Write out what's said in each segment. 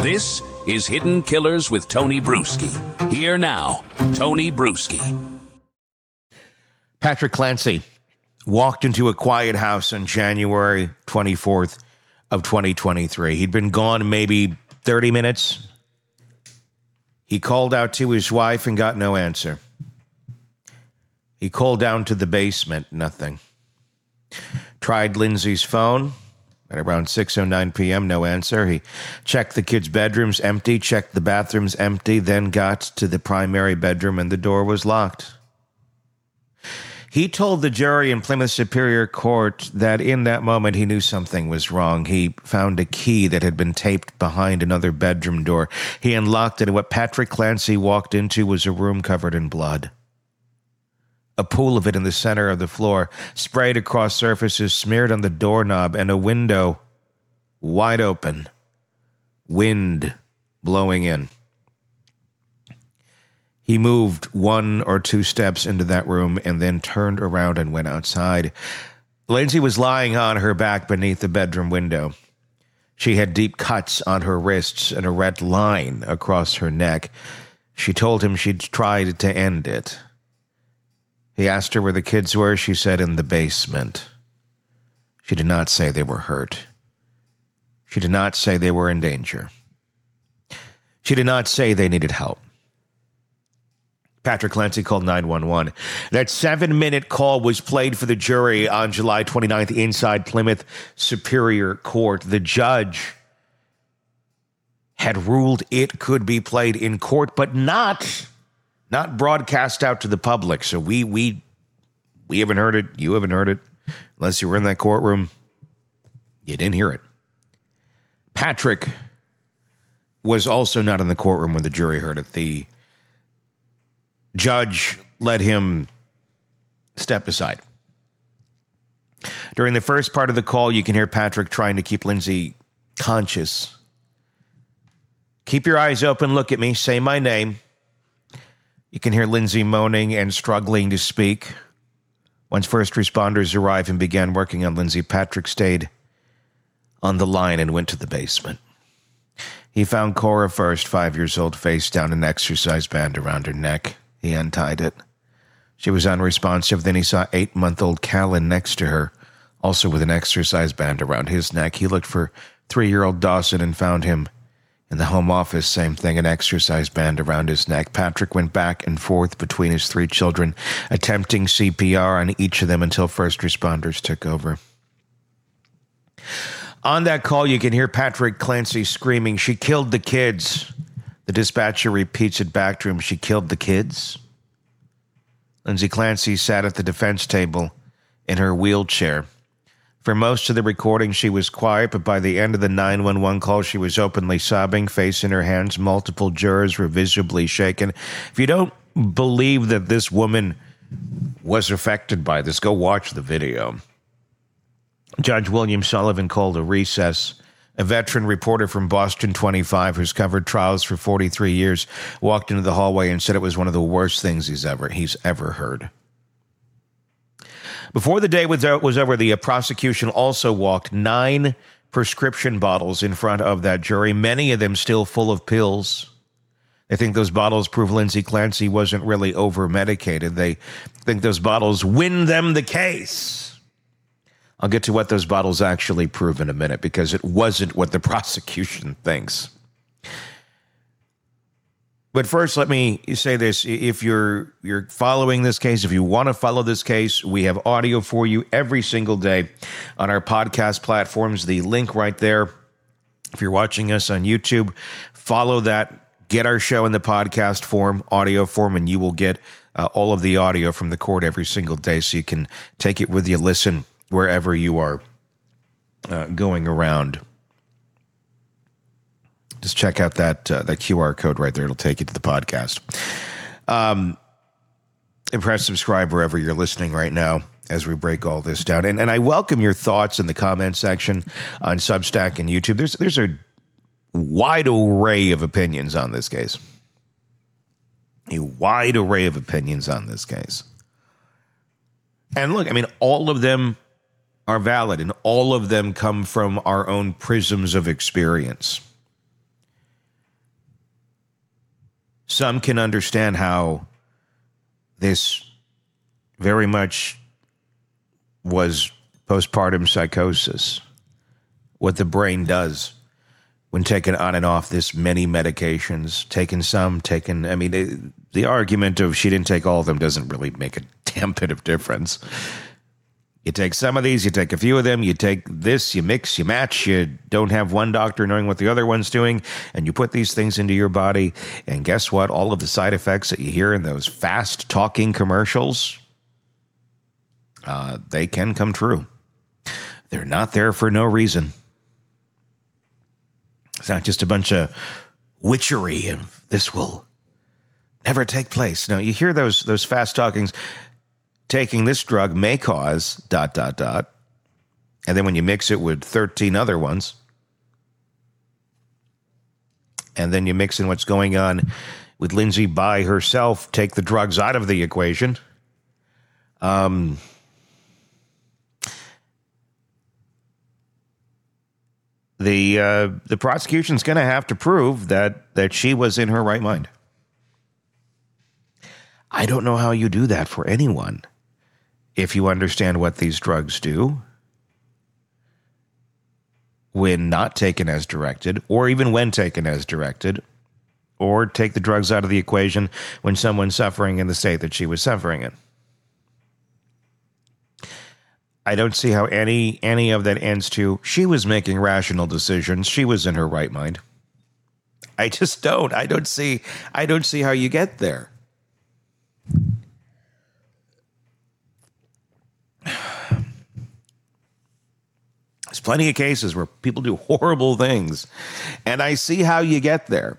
This is Hidden Killers with Tony Bruschi. Here now, Tony Bruschi. Patrick Clancy walked into a quiet house on January 24th of 2023. He'd been gone maybe 30 minutes. He called out to his wife and got no answer. He called down to the basement, nothing. Tried Lindsay's phone at around 6:09 p.m., no answer. He checked the kids' bedrooms, empty, checked the bathrooms, empty, then got to the primary bedroom and the door was locked. He told the jury in Plymouth Superior Court that in that moment he knew something was wrong. He found a key that had been taped behind another bedroom door. He unlocked it, and what Patrick Clancy walked into was a room covered in blood. A pool of it in the center of the floor, sprayed across surfaces, smeared on the doorknob, and a window wide open, wind blowing in. He moved 1 or 2 steps into that room and then turned around and went outside. Lindsay was lying on her back beneath the bedroom window. She had deep cuts on her wrists and a red line across her neck. She told him she'd tried to end it. He asked her where the kids were. She said in the basement. She did not say they were hurt. She did not say they were in danger. She did not say they needed help. Patrick Clancy called 911. That 7-minute call was played for the jury on July 29th inside Plymouth Superior Court. The judge had ruled it could be played in court, but not broadcast out to the public. So we haven't heard it. You haven't heard it. Unless you were in that courtroom, you didn't hear it. Patrick was also not in the courtroom when the jury heard it. The judge let him step aside. During the first part of the call, you can hear Patrick trying to keep Lindsay conscious. Keep your eyes open, look at me, say my name. You can hear Lindsay moaning and struggling to speak. Once first responders arrived and began working on Lindsay, Patrick stayed on the line and went to the basement. He found Cora first, 5 years old, face down, an exercise band around her neck. He untied it. She was unresponsive. Then he saw 8-month-old Callan next to her, also with an exercise band around his neck. He looked for 3-year-old Dawson and found him in the home office. Same thing, an exercise band around his neck. Patrick went back and forth between his 3 children, attempting CPR on each of them until first responders took over. On that call, you can hear Patrick Clancy screaming, "She killed the kids." The dispatcher repeats it back to him, "She killed the kids?" Lindsay Clancy sat at the defense table in her wheelchair. For most of the recording, she was quiet, but by the end of the 911 call, she was openly sobbing, face in her hands. Multiple jurors were visibly shaken. If you don't believe that this woman was affected by this, go watch the video. Judge William Sullivan called a recess. A veteran reporter from Boston 25 who's covered trials for 43 years walked into the hallway and said it was one of the worst things he's ever heard. Before the day was over, the prosecution also walked 9 prescription bottles in front of that jury, many of them still full of pills. They think those bottles prove Lindsay Clancy wasn't really over-medicated. They think those bottles win them the case. I'll get to what those bottles actually prove in a minute, because it wasn't what the prosecution thinks. But first, let me say this. If you're following this case, if you want to follow this case, we have audio for you every single day on our podcast platforms. The link right there. If you're watching us on YouTube, follow that. Get our show in the podcast form, audio form, and you will get all of the audio from the court every single day, so you can take it with you, listen wherever you are going around. Just check out that QR code right there. It'll take you to the podcast. And press subscribe wherever you're listening right now as we break all this down. And I welcome your thoughts in the comment section on Substack and YouTube. There's a wide array of opinions on this case. A wide array of opinions on this case. And look, I mean, all of them are valid, and all of them come from our own prisms of experience. some can understand how this very much was postpartum psychosis, what the brain does when taken on and off this many medications, the argument of she didn't take all of them doesn't really make a damn bit of difference. You take some of these, you take a few of them, you take this, you mix, you match, you don't have one doctor knowing what the other one's doing, and you put these things into your body, and guess what? All of the side effects that you hear in those fast-talking commercials, they can come true. They're not there for no reason. It's not just a bunch of witchery and this will never take place. No, you hear those fast talkings. Taking this drug may cause ... And then when you mix it with 13 other ones, and then you mix in what's going on with Lindsay by herself, take the drugs out of the equation. The prosecution's going to have to prove that she was in her right mind. I don't know how you do that for anyone if you understand what these drugs do when not taken as directed, or even when taken as directed, or take the drugs out of the equation when someone's suffering in the state that she was suffering in. I don't see how any of that ends to she was making rational decisions. She was in her right mind. I just don't. I don't see how you get there. There's plenty of cases where people do horrible things, and I see how you get there.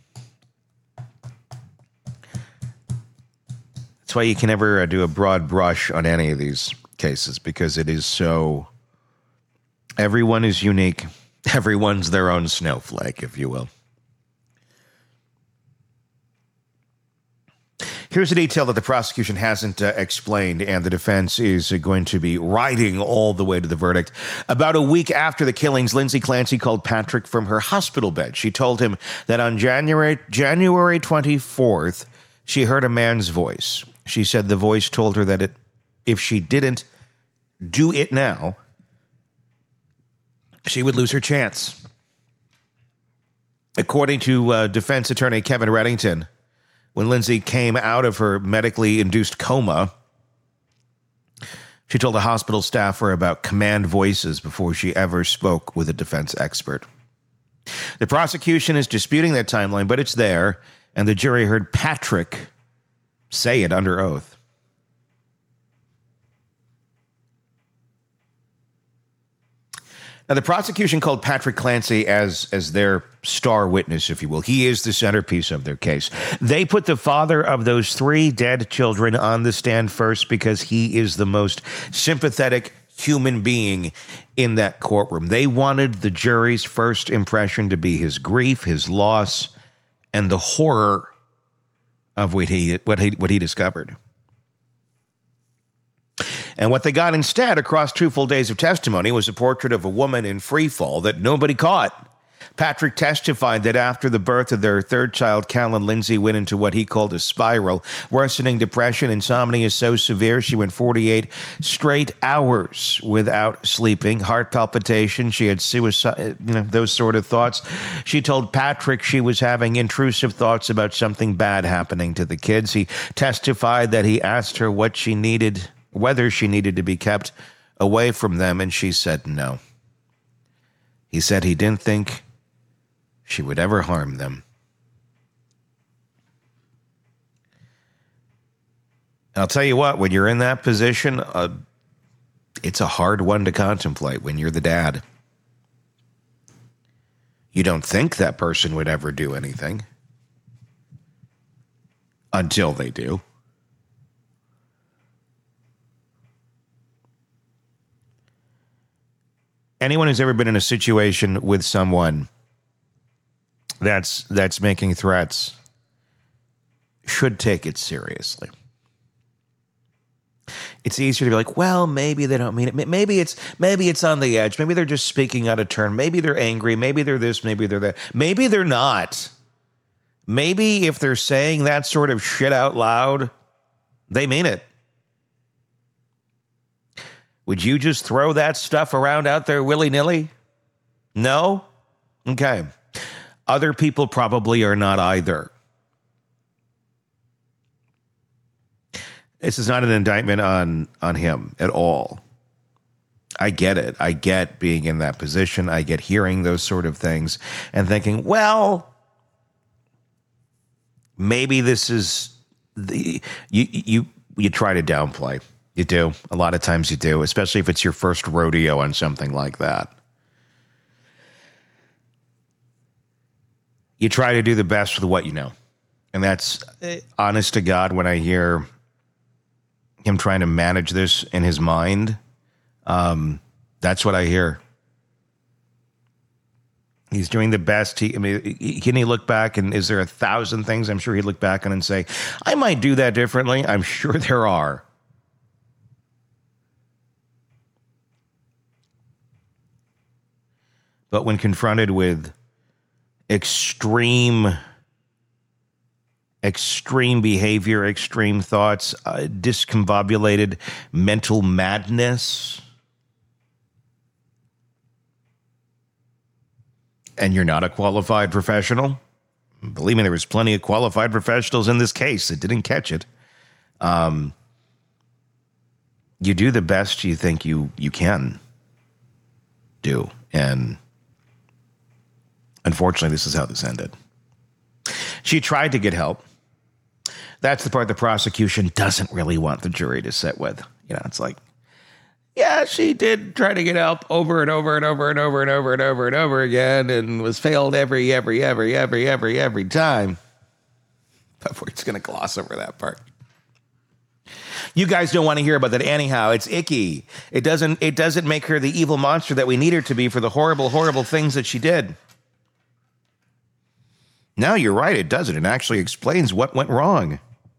That's why you can never do a broad brush on any of these cases, because it is so, everyone is unique. Everyone's their own snowflake, if you will. Here's a detail that the prosecution hasn't explained, and the defense is going to be riding all the way to the verdict. About a week after the killings, Lindsay Clancy called Patrick from her hospital bed. She told him that on January 24th, she heard a man's voice. She said the voice told her that if she didn't do it now, she would lose her chance. According to defense attorney Kevin Reddington, when Lindsay came out of her medically induced coma, she told the hospital staffer about command voices before she ever spoke with a defense expert. The prosecution is disputing that timeline, but it's there, and the jury heard Patrick say it under oath. Now, the prosecution called Patrick Clancy as their star witness, if you will. He is the centerpiece of their case. They put the father of those 3 dead children on the stand first because he is the most sympathetic human being in that courtroom. They wanted the jury's first impression to be his grief, his loss, and the horror of what he discovered. And what they got instead across 2 full days of testimony was a portrait of a woman in free fall that nobody caught. Patrick testified that after the birth of their 3rd child, Callan, Lindsay went into what he called a spiral. Worsening depression, insomnia so severe she went 48 straight hours without sleeping. Heart palpitations, she had suicide, those sort of thoughts. She told Patrick she was having intrusive thoughts about something bad happening to the kids. He testified that he asked her whether she needed to be kept away from them, and she said no. He said he didn't think she would ever harm them. I'll tell you what, when you're in that position, it's a hard one to contemplate when you're the dad. You don't think that person would ever do anything until they do. Anyone who's ever been in a situation with someone that's making threats should take it seriously. It's easier to be like, well, maybe they don't mean it. Maybe it's on the edge. Maybe they're just speaking out of turn. Maybe they're angry. Maybe they're this. Maybe they're that. Maybe they're not. maybe if they're saying that sort of shit out loud, they mean it. Would you just throw that stuff around out there willy-nilly? No? Okay. Other people probably are not either. This is not an indictment on him at all. I get it. I get being in that position. I get hearing those sort of things and thinking, well, maybe this is you try to downplay. You do. A lot of times you do, especially if it's your first rodeo on something like that. You try to do the best with what you know. And that's honest to God, when I hear him trying to manage this in his mind, that's what I hear. He's doing the best. Can he look back and is there 1,000 things I'm sure he'd look back on and say, I might do that differently? I'm sure there are. But when confronted with extreme behavior, extreme thoughts, discombobulated mental madness, and you're not a qualified professional, believe me, there was plenty of qualified professionals in this case that didn't catch it. You do the best you think you can do. And unfortunately, this is how this ended. She tried to get help. That's the part the prosecution doesn't really want the jury to sit with. You know, it's like, yeah, she did try to get help over and over and over and over and over and over and over again, and was failed every time. But we're just going to gloss over that part. You guys don't want to hear about that anyhow. It's icky. It doesn't make her the evil monster that we need her to be for the horrible, horrible things that she did. No, you're right. It doesn't. It actually explains what went wrong.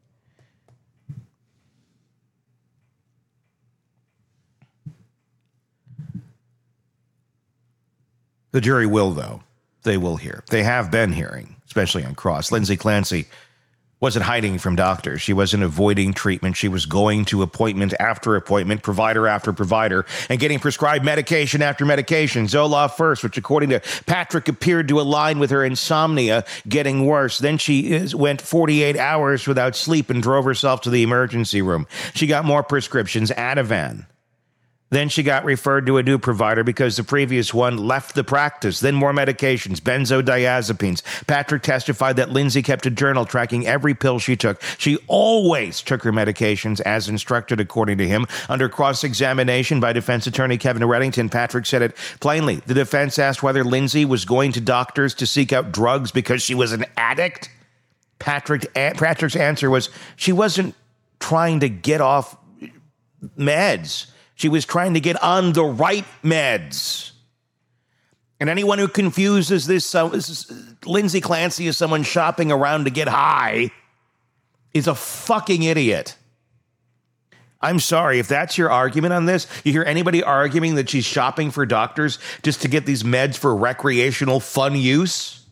The jury will, though. They will hear. They have been hearing, especially on cross. Lindsay Clancy wasn't hiding from doctors. She wasn't avoiding treatment. She was going to appointment after appointment, provider after provider, and getting prescribed medication after medication. Zoloft first, which according to Patrick appeared to align with her insomnia getting worse. Then she went 48 hours without sleep and drove herself to the emergency room. She got more prescriptions, Ativan. Then she got referred to a new provider because the previous one left the practice. Then more medications, benzodiazepines. Patrick testified that Lindsay kept a journal tracking every pill she took. She always took her medications as instructed, according to him. Under cross-examination by defense attorney Kevin Reddington, Patrick said it plainly. The defense asked whether Lindsay was going to doctors to seek out drugs because she was an addict. Patrick's answer was she wasn't trying to get off meds. She was trying to get on the right meds. And anyone who confuses this Lindsay Clancy as someone shopping around to get high is a fucking idiot. I'm sorry, if that's your argument on this, you hear anybody arguing that she's shopping for doctors just to get these meds for recreational fun use?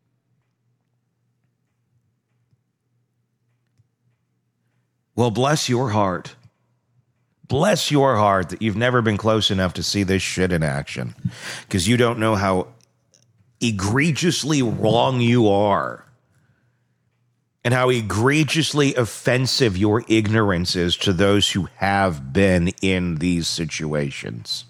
Well, bless your heart. Bless your heart that you've never been close enough to see this shit in action, because you don't know how egregiously wrong you are and how egregiously offensive your ignorance is to those who have been in these situations.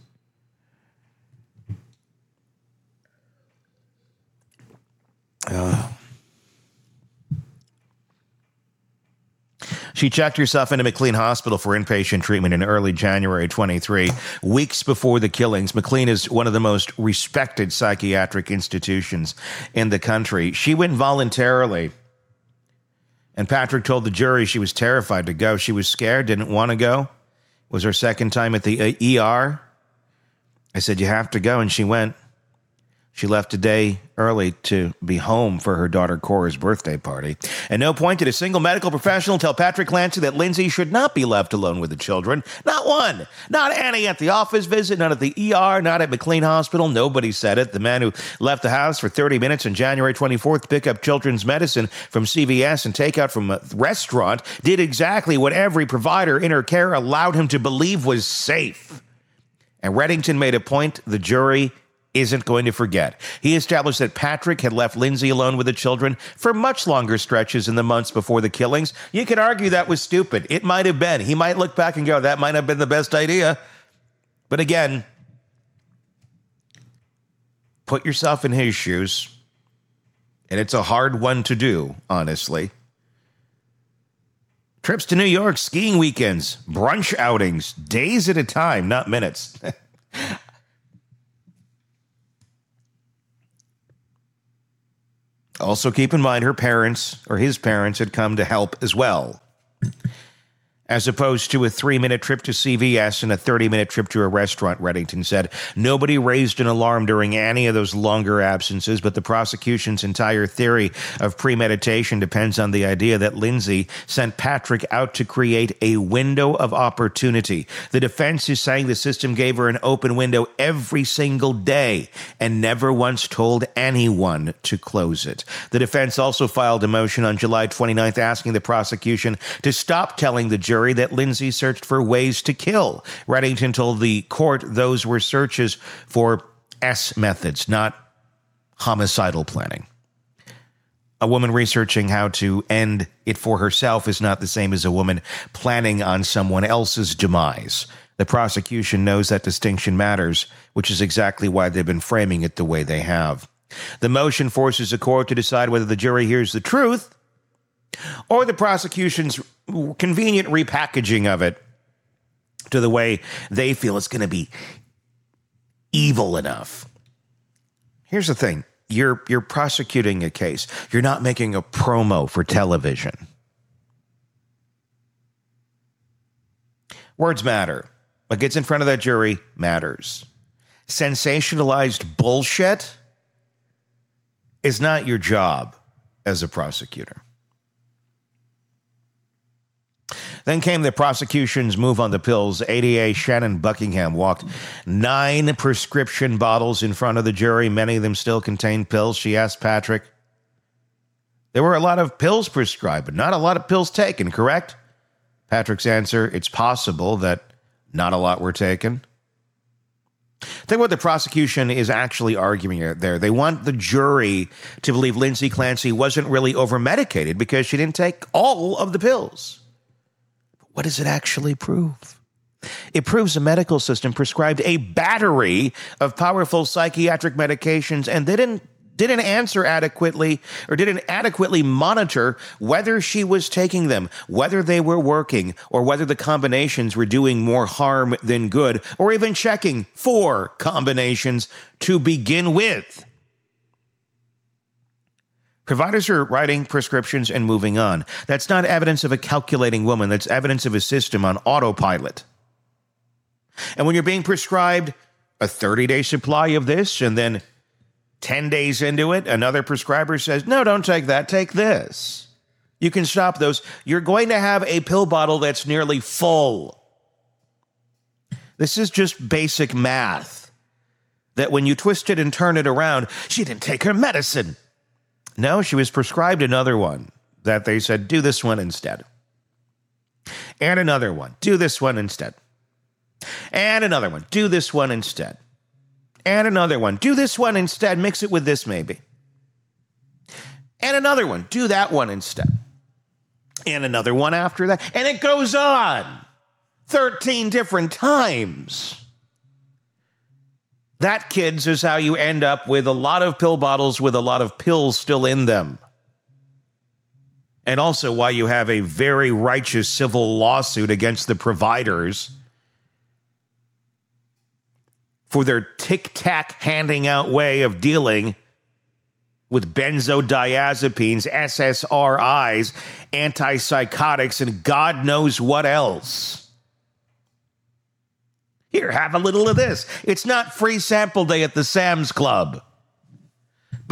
She checked herself into McLean Hospital for inpatient treatment in early January 23, weeks before the killings. McLean is one of the most respected psychiatric institutions in the country. She went voluntarily, and Patrick told the jury she was terrified to go. She was scared, didn't want to go. It was her second time at the ER. I said, you have to go, and she went. She left a day early to be home for her daughter Cora's birthday party. At no point did a single medical professional tell Patrick Clancy that Lindsay should not be left alone with the children. Not one. Not Annie at the office visit, not at the ER, not at McLean Hospital. Nobody said it. The man who left the house for 30 minutes on January 24th to pick up children's medicine from CVS and take out from a restaurant did exactly what every provider in her care allowed him to believe was safe. And Reddington made a point the jury isn't going to forget. He established that Patrick had left Lindsay alone with the children for much longer stretches in the months before the killings. You could argue that was stupid. It might have been. He might look back and go, that might have been the best idea. But again, put yourself in his shoes. And it's a hard one to do, honestly. Trips to New York, skiing weekends, brunch outings, days at a time, not minutes. Also, keep in mind her parents or his parents had come to help as well, as opposed to a 3-minute trip to CVS and a 30-minute trip to a restaurant, Reddington said. Nobody raised an alarm during any of those longer absences, but the prosecution's entire theory of premeditation depends on the idea that Lindsay sent Patrick out to create a window of opportunity. The defense is saying the system gave her an open window every single day and never once told anyone to close it. The defense also filed a motion on July 29th asking the prosecution to stop telling the jury that Lindsay searched for ways to kill. Reddington told the court those were searches for S methods, not homicidal planning. A woman researching how to end it for herself is not the same as a woman planning on someone else's demise. The prosecution knows that distinction matters, which is exactly why they've been framing it the way they have. The motion forces the court to decide whether the jury hears the truth or the prosecution's convenient repackaging of it to the way they feel it's going to be evil enough. Here's the thing. You're prosecuting a case. You're not making a promo for television. Words matter. What gets in front of that jury matters. Sensationalized bullshit is not your job as a prosecutor. Then came the prosecution's move on the pills. ADA Shannon Buckingham walked 9 prescription bottles in front of the jury. Many of them still contained pills. She asked Patrick, there were a lot of pills prescribed, but not a lot of pills taken, correct? Patrick's answer, it's possible that not a lot were taken. Think what the prosecution is actually arguing there. They want the jury to believe Lindsay Clancy wasn't really over-medicated because she didn't take all of the pills. What does it actually prove? It proves the medical system prescribed a battery of powerful psychiatric medications and didn't answer adequately or didn't adequately monitor whether she was taking them, whether they were working, or whether the combinations were doing more harm than good, or even checking for combinations to begin with. Providers are writing prescriptions and moving on. That's not evidence of a calculating woman. That's evidence of a system on autopilot. And when you're being prescribed a 30-day supply of this, and then 10 days into it, another prescriber says, no, don't take that, take this. You can stop those. You're going to have a pill bottle that's nearly full. This is just basic math. That when you twist it and turn it around, she didn't take her medicine. No, she was prescribed another one that they said, do this one instead. And another one, do this one instead. And another one, do this one instead. And another one, do this one instead, mix it with this maybe. And another one, do that one instead. And another one after that. And it goes on 13 different times. That, kids, is how you end up with a lot of pill bottles with a lot of pills still in them. And also why you have a very righteous civil lawsuit against the providers for their tic-tac handing out way of dealing with benzodiazepines, SSRIs, antipsychotics, and God knows what else. Here, have a little of this. It's not free sample day at the Sam's Club.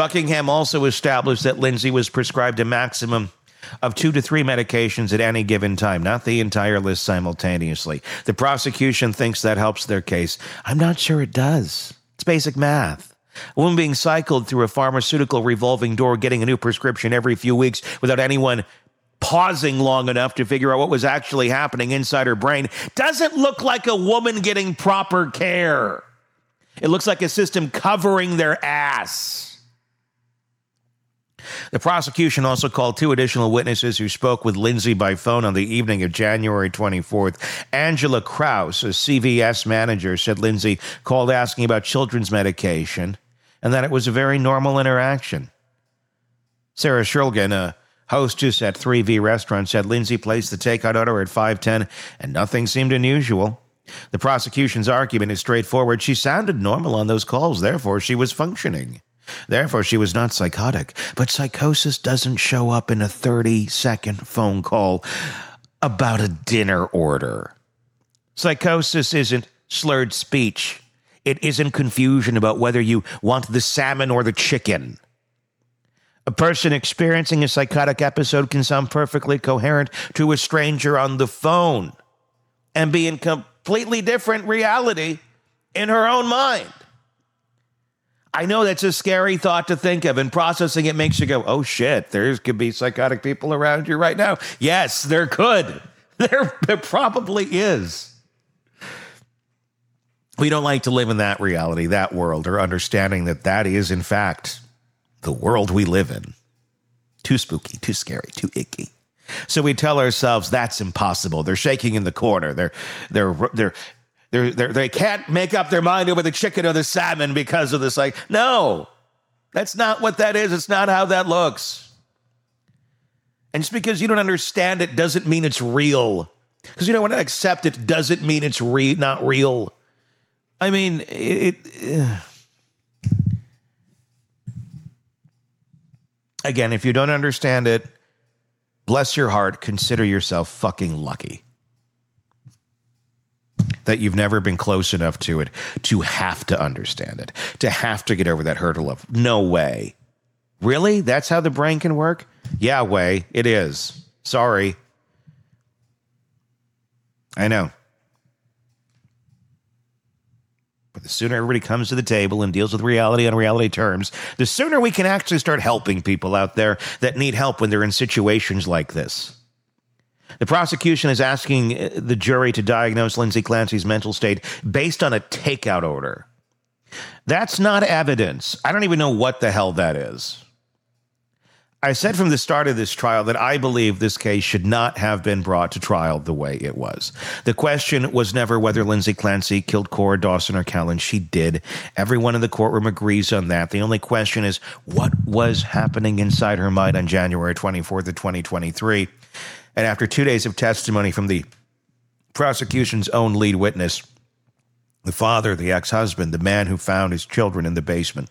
Buckingham also established that Lindsay was prescribed a maximum of 2 to 3 medications at any given time, not the entire list simultaneously. The prosecution thinks that helps their case. I'm not sure it does. It's basic math. A woman being cycled through a pharmaceutical revolving door, getting a new prescription every few weeks without anyone pausing long enough to figure out what was actually happening inside her brain doesn't look like a woman getting proper care. It looks like a system covering their ass. The prosecution also called 2 additional witnesses who spoke with Lindsay by phone on the evening of January 24th. Angela Krause, a CVS manager, said Lindsay called asking about children's medication and that it was a very normal interaction. Sarah Shulgin, a hostess at 3V Restaurant, said Lindsay placed the takeout order at 5:10 and nothing seemed unusual. The prosecution's argument is straightforward. She sounded normal on those calls, therefore she was functioning. Therefore, she was not psychotic. But psychosis doesn't show up in a 30-second phone call about a dinner order. Psychosis isn't slurred speech. It isn't confusion about whether you want the salmon or the chicken. A person experiencing a psychotic episode can sound perfectly coherent to a stranger on the phone and be in completely different reality in her own mind. I know that's a scary thought to think of, and processing it makes you go, oh shit, there could be psychotic people around you right now. Yes, there could. There probably is. We don't like to live in that reality, that world, or understanding that that is, in fact, the world we live in. Too spooky, too scary, too icky. So we tell ourselves that's impossible. They're shaking in the corner. They can't make up their mind over the chicken or the salmon because of this. Like, no, that's not what that is. It's not how that looks. And just because you don't understand it doesn't mean it's real. Because you don't want to accept it doesn't mean it's not real. I mean, again, if you don't understand it, bless your heart, consider yourself fucking lucky that you've never been close enough to it to have to understand it, to have to get over that hurdle of no way. Really? That's how the brain can work? Yeah, way. It is. Sorry. I know. But the sooner everybody comes to the table and deals with reality on reality terms, the sooner we can actually start helping people out there that need help when they're in situations like this. The prosecution is asking the jury to diagnose Lindsay Clancy's mental state based on a takeout order. That's not evidence. I don't even know what the hell that is. I said from the start of this trial that I believe this case should not have been brought to trial the way it was. The question was never whether Lindsay Clancy killed Cora Dawson or Callan. She did. Everyone in the courtroom agrees on that. The only question is what was happening inside her mind on January 24th of 2023. And after 2 days of testimony from the prosecution's own lead witness, the father, the ex-husband, the man who found his children in the basement,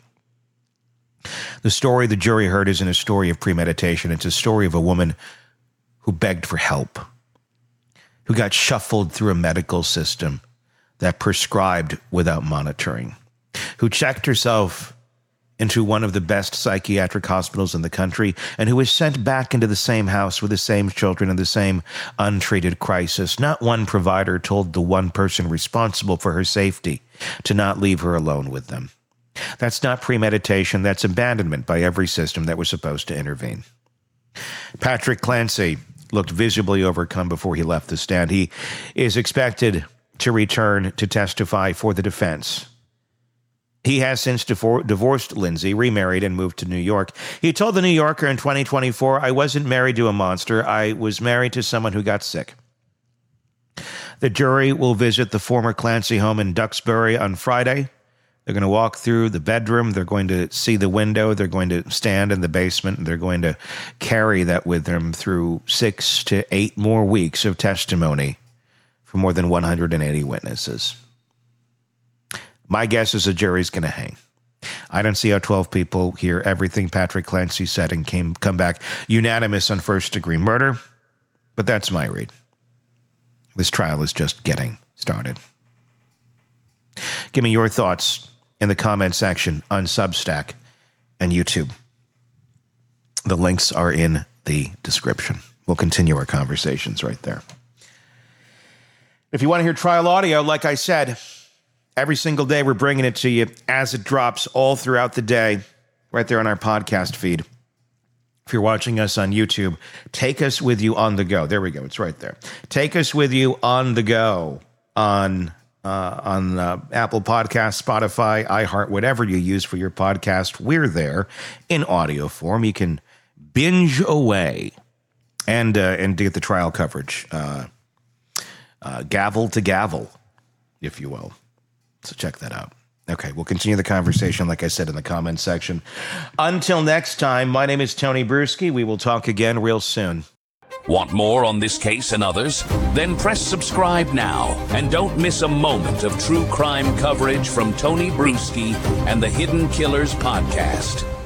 the story the jury heard isn't a story of premeditation. It's a story of a woman who begged for help, who got shuffled through a medical system that prescribed without monitoring, who checked herself into one of the best psychiatric hospitals in the country, and who was sent back into the same house with the same children and the same untreated crisis. Not one provider told the one person responsible for her safety to not leave her alone with them. That's not premeditation. That's abandonment by every system that was supposed to intervene. Patrick Clancy looked visibly overcome before he left the stand. He is expected to return to testify for the defense. He has since divorced Lindsay, remarried, and moved to New York. He told The New Yorker in 2024, "I wasn't married to a monster. I was married to someone who got sick." The jury will visit the former Clancy home in Duxbury on Friday. They're going to walk through the bedroom. They're going to see the window. They're going to stand in the basement. And they're going to carry that with them through 6 to 8 more weeks of testimony from more than 180 witnesses. My guess is the jury's going to hang. I don't see how 12 people hear everything Patrick Clancy said and come back unanimous on first-degree murder, but that's my read. This trial is just getting started. Give me your thoughts in the comment section on Substack. and YouTube. The links are in the description. We'll continue our conversations right there. If you want to hear trial audio, like I said, every single day we're bringing it to you as it drops all throughout the day, right there on our podcast feed. If you're watching us on YouTube, take us with you on the go. There we go. It's right there. Take us with you on the go on Apple Podcasts, Spotify, iHeart, whatever you use for your podcast. We're there in audio form. You can binge away and get the trial coverage, gavel to gavel, if you will. So check that out. Okay, we'll continue the conversation, like I said, in the comments section. Until next time, my name is Tony Bruschi. We will talk again real soon. Want more on this case and others? Then press subscribe now and don't miss a moment of true crime coverage from Tony Bruschi and the Hidden Killers podcast.